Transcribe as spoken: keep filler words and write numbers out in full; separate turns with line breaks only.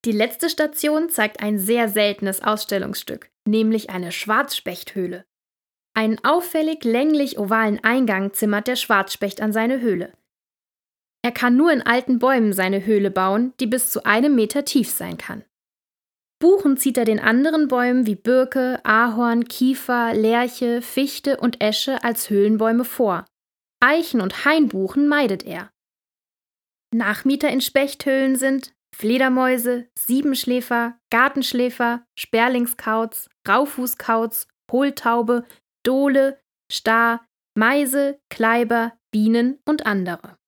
Die letzte Station zeigt ein sehr seltenes Ausstellungsstück, nämlich eine Schwarzspechthöhle. Einen auffällig länglich-ovalen Eingang zimmert der Schwarzspecht an seine Höhle. Er kann nur in alten Bäumen seine Höhle bauen, die bis zu einem Meter tief sein kann. Buchen zieht er den anderen Bäumen wie Birke, Ahorn, Kiefer, Lärche, Fichte und Esche als Höhlenbäume vor. Eichen und Hainbuchen meidet er. Nachmieter in Spechthöhlen sind Fledermäuse, Siebenschläfer, Gartenschläfer, Sperlingskauz, Raufußkauz, Hohltaube, Dohle, Star, Meise, Kleiber, Bienen und andere.